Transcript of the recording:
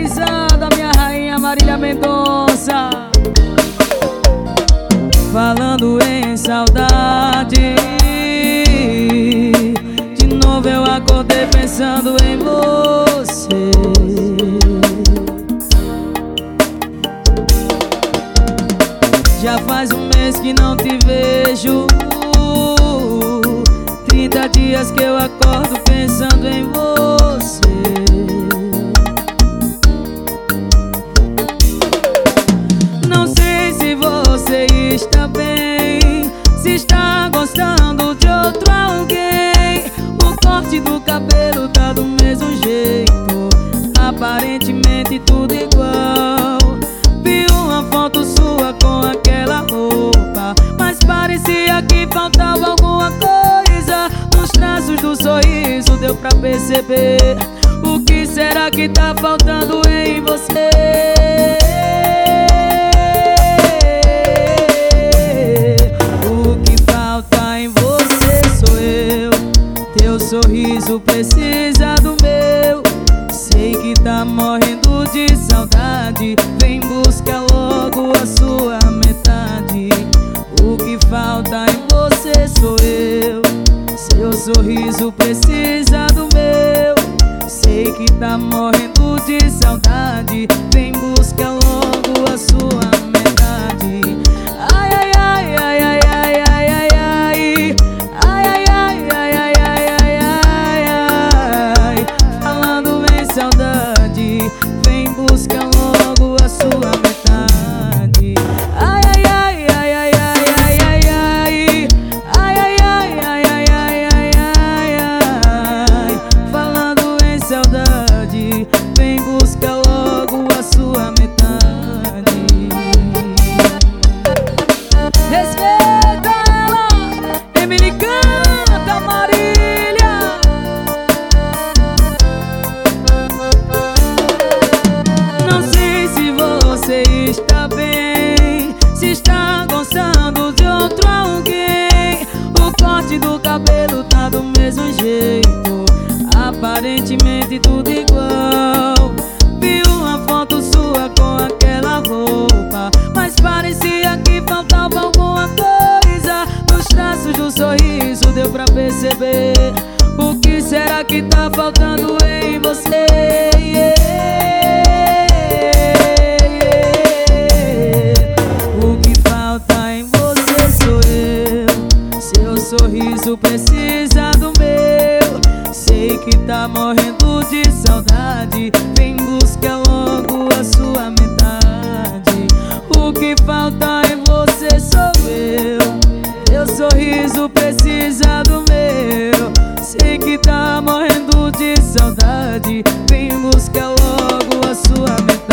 eternizada, minha rainha Marília Mendonça. Falando em saudade, de novo eu acordei pensando em você. Já faz um mês que não te vejo, 30 dias que eu acordo pensando em você. Não sei se você está bem, se está gostando de outro alguém. O corte do cabelo tá do mesmo jeito, aparentemente tudo igual. Vi uma foto sua com aquela roupa, mas parecia que faltava alguma coisa. Nos traços do sorriso deu pra perceber. O que será que tá faltando em você? O que falta em você sou eu. Teu sorriso precisa do meu. Sei que tá morrendo de saudade, vem buscar logo a sua metade. O que falta em você sou eu. Seu sorriso precisa do meu. Sei que tá morrendo de saudade, vem buscar logo a sua metade. Ai, ai, ai, ai, ai, ai, ai, ai, ai. Ai, ai, ai, ai, ai, ai, ai, ai, ai. Falando em saudade, vem buscar logo a sua metade. Ai, ai, ai, ai, ai, ai, ai, ai, ai. Ai, ai, ai, ai, ai, ai, ai, ai, ai. Falando em saudade, vem buscar logo a sua metade. Respeita ela, Emily canta, Marília. Não sei se você está bem, se está gostando de outro alguém. O corte do cabelo tá do mesmo jeito, aparentemente tudo igual. Vi uma foto sua com aquela roupa, mas parecia que faltava alguma coisa. Nos traços do sorriso deu pra perceber. O que será que tá faltando em você? O que falta em você sou eu. Seu sorriso precisa do meu. Sei que tá morrendo de saudade, vem buscar logo a sua metade. O que falta em você sou eu. Teu sorriso precisa do meu. Sei que tá morrendo de saudade, vem buscar logo a sua metade.